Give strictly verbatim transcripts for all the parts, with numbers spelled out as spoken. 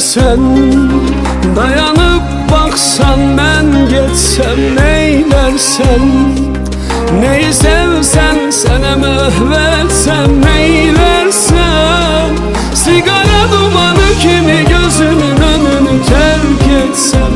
sen, dayanıp baksan ben geçsem neylersen. Neyi sevsen sana mühvetsem neylersen. Sigara dumanı kimi gözünün önünü terk etsem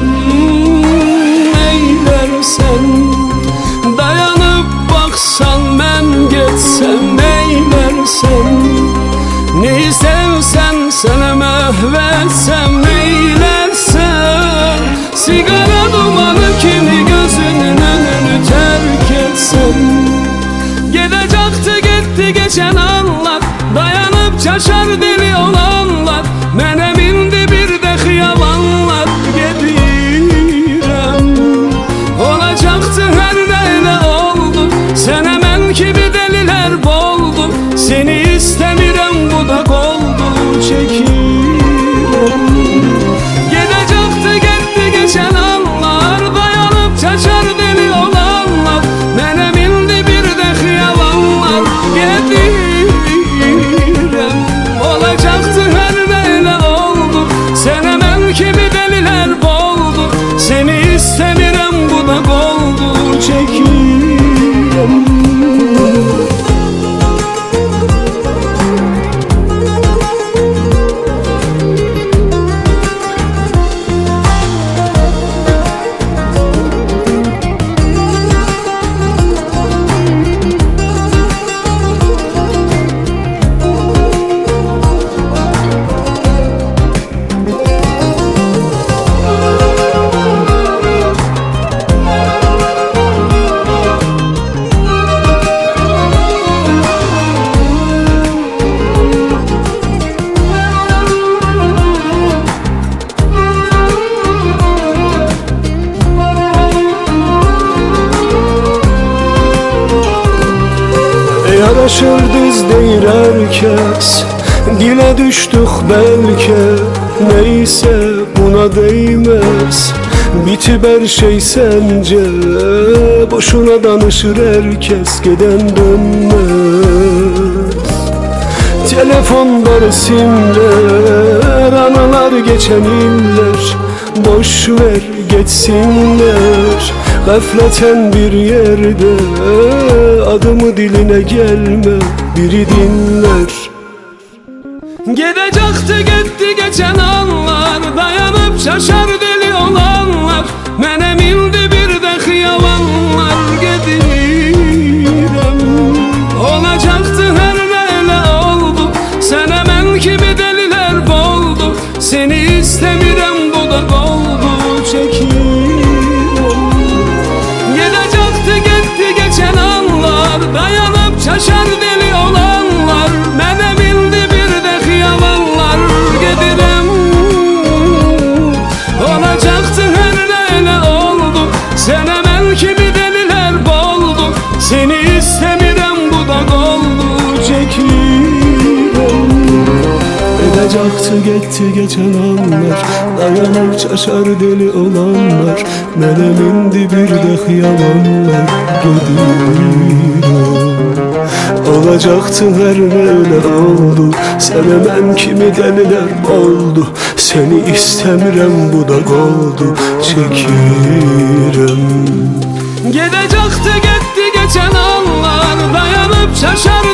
neylersen. Dayanıp baksan ben geçsem neylersen. Neyi sevsen sana mühvetsem neylersen. Sigara dumanı kimi gözünün önünü terk etsem. Gidecekti gitti geçen anlar, dayanıp çaşar deli olanlar. Mene bindi bir de hıyalanlar. Gedirem olacaktı her neyle oldu. Sen hemen kimi deliler boldu. Seni istemirem bu da goldu çekirem. Gidecekti gitti geçen anlar, dayanıp çaşar deli olanlar. Mene bindi bir de hıyalanlar. Gedirem olacaktı her neyle oldu. Sen hemen kimi deliler boldu. Seni istemirem bu da goldu çekirem. Yaraşır düz deyir herkes, dile düştük belki. Neyse buna değmez, bitip her şey sence. Boşuna danışır herkes, giden dönmez. Telefonda resimler, anılar geçen iller. Boş ver geçsinler. Gafleten bir yerde adımı diline gelme, biri dinler. Gidecekti gitti geçen anlar, dayanıp şaşar deli olanlar. Mene bindi bir de hıyalanlar. Gedirem olacaktı her neyle oldu. Sen hemen kimi deliler boldu. Seni istemirem bu da goldu çekirem. Dayanıp şaşar deli olanlar. Mene bindi bir de hıyalanlar. Gedirem olacaktı her neyle oldu. Sen hemen kimi deliler boldu. Seni istemirem bu da goldu çekirem. Edecekti gitti geçen anlar, dayanıp şaşar deli olanlar. Mene bindi bir de hıyalanlar. Gedirem olacaktı her neyle oldu. Sen hemen kimi deliler oldu. Seni istemirem bu da goldu çekirem. Gidecekti gitti geçen anlar, dayanıp şaşar